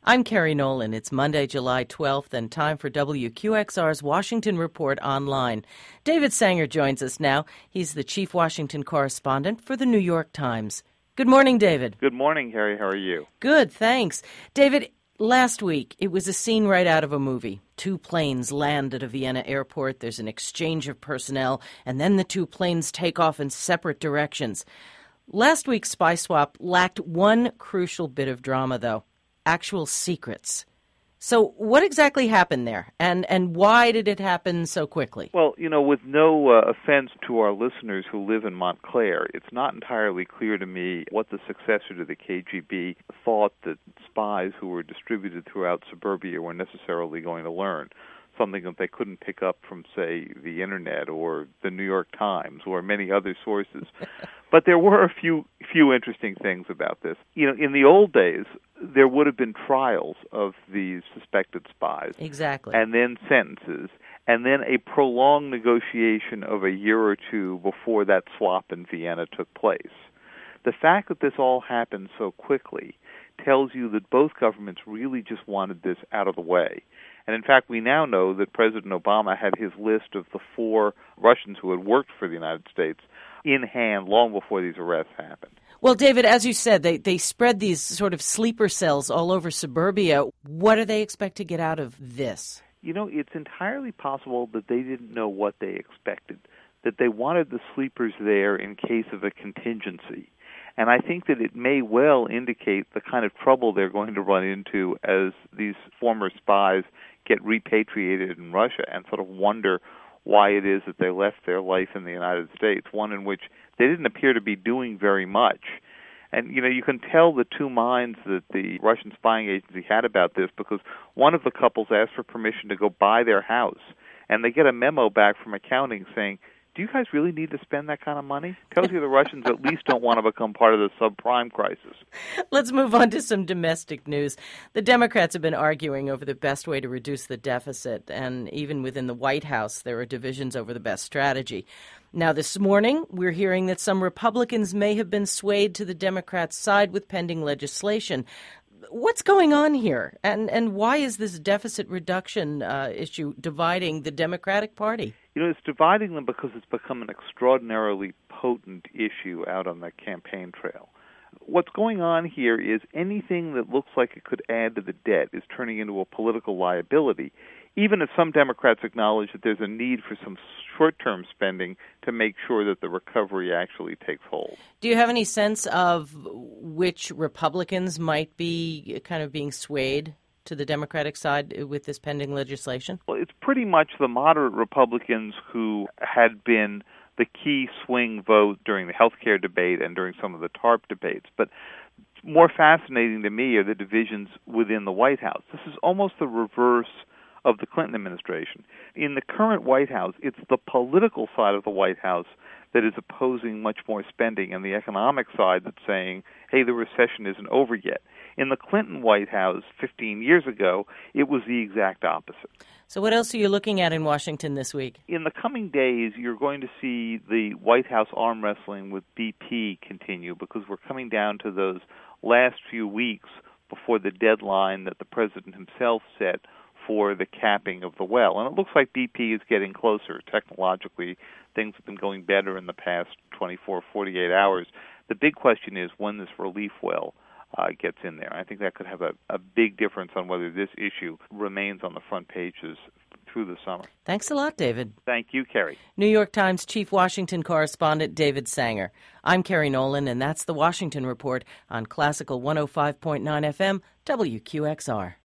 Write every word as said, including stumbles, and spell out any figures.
I'm Carrie Nolan. It's Monday, July twelfth, and time for W Q X R's Washington Report Online. David Sanger joins us now. He's the chief Washington correspondent for the New York Times. Good morning, David. Good morning, Harry. How are you? Good, thanks. David, last week, it was a scene right out of a movie. Two planes land at a Vienna airport. There's an exchange of personnel, and then the two planes take off in separate directions. Last week's spy swap lacked one crucial bit of drama, though. Actual secrets. So what exactly happened there, and, and why did it happen so quickly? Well, you know, with no uh, offense to our listeners who live in Montclair, it's not entirely clear to me what the successor to the K G B thought that spies who were distributed throughout suburbia were necessarily going to learn, something that they couldn't pick up from, say, the Internet or the New York Times or many other sources. But there were a few few interesting things about this. You know, in the old days, there would have been trials of these suspected spies. Exactly. And then sentences, and then a prolonged negotiation of a year or two before that swap in Vienna took place. The fact that this all happened so quickly tells you that both governments really just wanted this out of the way. And in fact, we now know that President Obama had his list of the four Russians who had worked for the United States in hand long before these arrests happened. Well, David, as you said, they, they spread these sort of sleeper cells all over suburbia. What do they expect to get out of this? You know, it's entirely possible that they didn't know what they expected, that they wanted the sleepers there in case of a contingency. And I think that it may well indicate the kind of trouble they're going to run into as these former spies get repatriated in Russia and sort of wonder why it is that they left their life in the United States, one in which they didn't appear to be doing very much. And, you know, you can tell the two minds that the Russian spying agency had about this because one of the couples asked for permission to go buy their house, and they get a memo back from accounting saying, do you guys really need to spend that kind of money? Tells you the Russians at least don't want to become part of the subprime crisis. Let's move on to some domestic news. The Democrats have been arguing over the best way to reduce the deficit, and even within the White House, there are divisions over the best strategy. Now, this morning, we're hearing that some Republicans may have been swayed to the Democrats' side with pending legislation. What's going on here, and and why is this deficit reduction uh, issue dividing the Democratic Party? You know, it's dividing them because it's become an extraordinarily potent issue out on the campaign trail. What's going on here is anything that looks like it could add to the debt is turning into a political liability, even if some Democrats acknowledge that there's a need for some short-term spending to make sure that the recovery actually takes hold. Do you have any sense of which Republicans might be kind of being swayed to the Democratic side with this pending legislation? Well, it's pretty much the moderate Republicans who had been the key swing vote during the health care debate and during some of the TARP debates. But more fascinating to me are the divisions within the White House. This is almost the reverse of the Clinton administration. In the current White House, it's the political side of the White House that is opposing much more spending, and the economic side that's saying, hey, the recession isn't over yet. In the Clinton White House fifteen years ago, it was the exact opposite. So what else are you looking at in Washington this week? In the coming days, you're going to see the White House arm wrestling with B P continue because we're coming down to those last few weeks before the deadline that the president himself set for the capping of the well. And it looks like B P is getting closer. Technologically, things have been going better in the past twenty-four, forty-eight hours. The big question is when this relief well uh, gets in there. I think that could have a, a big difference on whether this issue remains on the front pages through the summer. Thanks a lot, David. Thank you, Carrie. New York Times Chief Washington Correspondent David Sanger. I'm Carrie Nolan, and that's the Washington Report on Classical one oh five point nine F M, W Q X R.